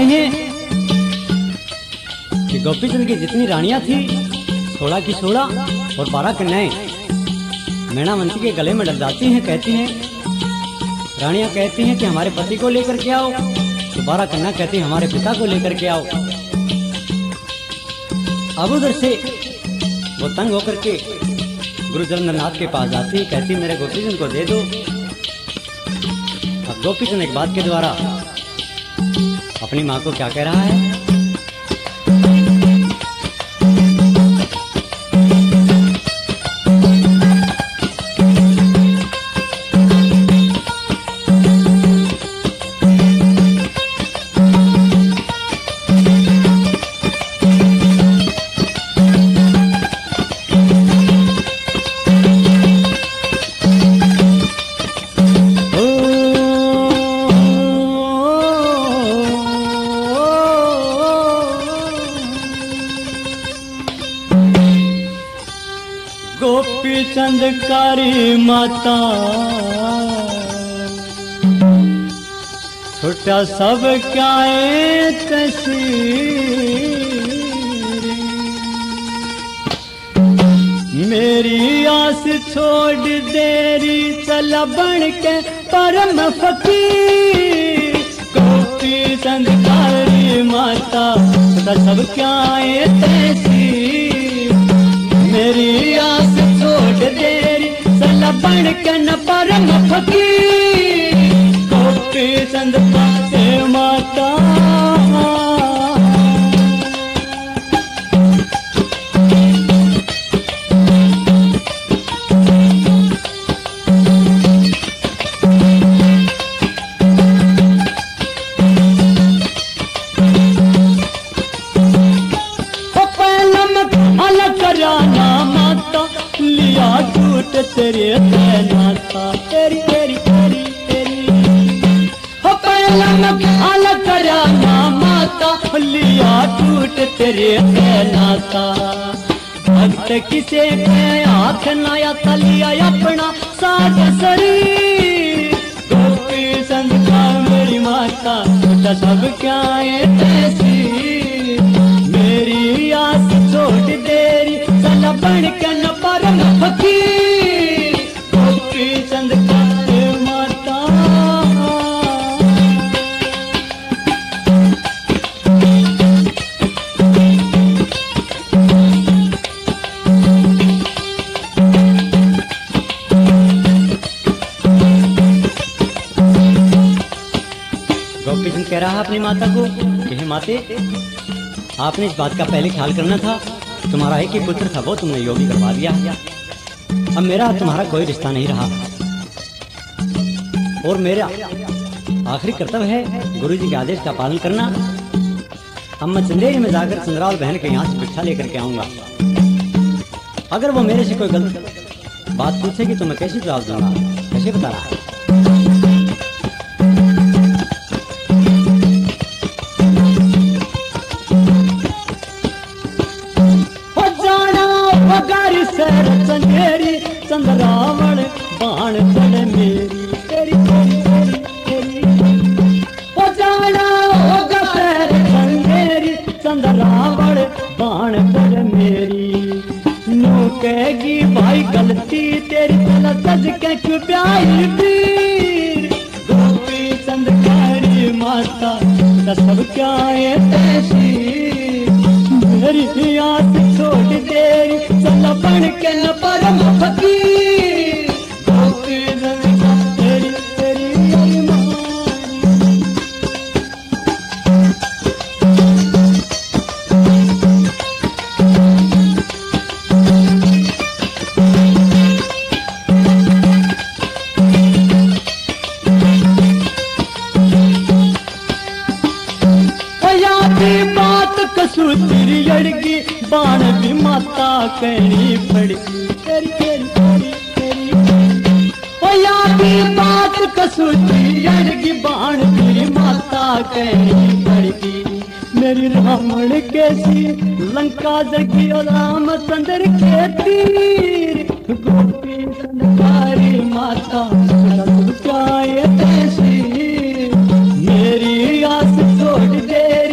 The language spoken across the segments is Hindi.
हैं कि गोपीचंद की जितनी रानियां थी 16 की 16 और 12 कन्याएं मैणावंती के गले में डल जाती हैं। कहती हैं रानियां कहती हैं कि हमारे पति को लेकर के आओ, तो 12 कन्या कहती हैं हमारे पिता को लेकर के आओ। अब उधर से वो तंग होकर के गुरु जलंधरनाथ के पास जाती है, कहती मेरे गोपीचंद को दे दो। अब गोपीचंद एक बात के द्वारा अपनी माँ को क्या कह रहा है, गोपीचंद कारी माता छुट्टा सब क्या मेरी आस छोड़ देरी चला बन के परम फकीर। गोपीचंद कारी माता छुट्टा सब क्या तैसी मेरी आस छोड़ देरी चला बन के न परम फकीर। गोपीचंद पासे माता तेरे नाता तेरी तेरी तेरी तेरी हो पहला मकाल कराना माता लिया टूट तेरे नाता। भक्त किसे आँख नया तलिया अपना साथ शरीर। गोपीचंद का मेरी माता छोटा सब क्या तैसी मेरी आस छोड़ देरी चला बन के न परम फकीर। गोपीचंद का माता गोपीचंद कह रहा है अपनी माता को कि हे माते, आपने इस बात का पहले ख्याल करना था। तुम्हारा एक ही पुत्र था, वो तुमने योगी करवा दिया। अब मेरा तुम्हारा कोई रिश्ता नहीं रहा और मेरा आखिरी कर्तव्य है गुरु जी के आदेश का पालन करना। अब मैं चंदेरी में जाकर चंद्रावल बहन के यहाँ से भिक्षा लेकर के आऊंगा। अगर वो मेरे से कोई गलत बात पूछेगी तो मैं कैसे जवाब दूंगा, कैसे बता रहा है। चंद्रावल बाण पड़ मेरी तेरी तेरी तेरी तेरी ओ जाना होगा पैर चंदेरी। चंद्रावल बाण पड़ मेरी नो कहेगी भाई गलती तेरी चला सज के क्यों प्यारी पीर। गोपीचंद कारी माता सब क्या तैसी मेरी आस छोड़ देरी चला बन के न परम फकीर। गोपीचंद तेरी तेरी सूत्री अड़गी बाण भी माता कहनी पड़गी तेरी तेरी तेरी तेरी ओ यादी बात कसूत्री अड़गी बाण भी माता कहनी पड़गी। मेरी रावण कैसी लंका जगी और रामचंद्र के तीर। गोपीचंद कारी माता क्या तैसी मेरी आस छोड़ दे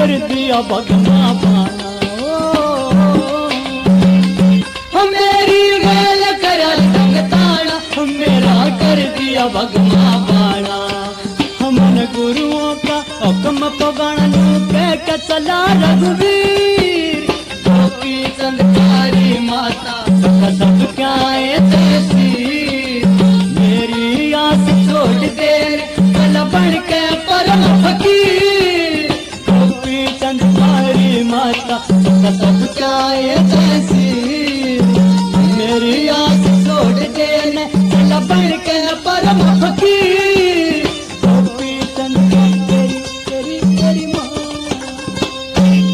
कर दिया भगवा पाना। मेरी गैल करा संग ताना, मेरा कर दिया भगवा पाना। हमन गुरुओं का हुक्म पवन कह के चला रघुवीर, गोपी चंद प्यारी माता सब क्या है तहसीर। मेरी आस छोड़ दे कल बन के परम फकीर, गोपी चंद प्यारी माता सब क्या है तहसीर। मेरी आस छोड़ दे कल बन के परम फकीर।